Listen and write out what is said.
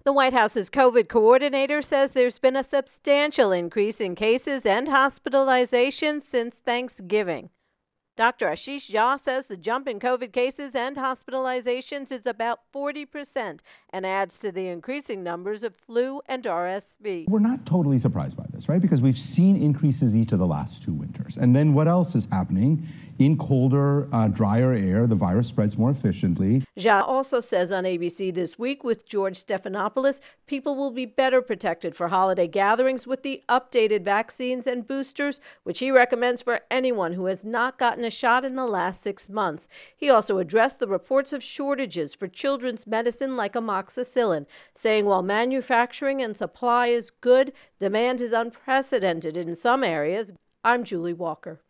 The White House's COVID coordinator says there's been a substantial increase in cases and hospitalizations since Thanksgiving. Dr. Ashish Jha says the jump in COVID cases and hospitalizations is about 40% and adds to the increasing numbers of flu and RSV. We're not totally surprised by this, right? Because we've seen increases each of the last 2 winters. And then what else is happening? In colder, drier air, the virus spreads more efficiently. Jha also says on ABC This Week with George Stephanopoulos, people will be better protected for holiday gatherings with the updated vaccines and boosters, which he recommends for anyone who has not gotten a shot in the last 6 months. He also addressed the reports of shortages for children's medicine like amoxicillin, saying while manufacturing and supply is good, demand is unprecedented in some areas. I'm Julie Walker.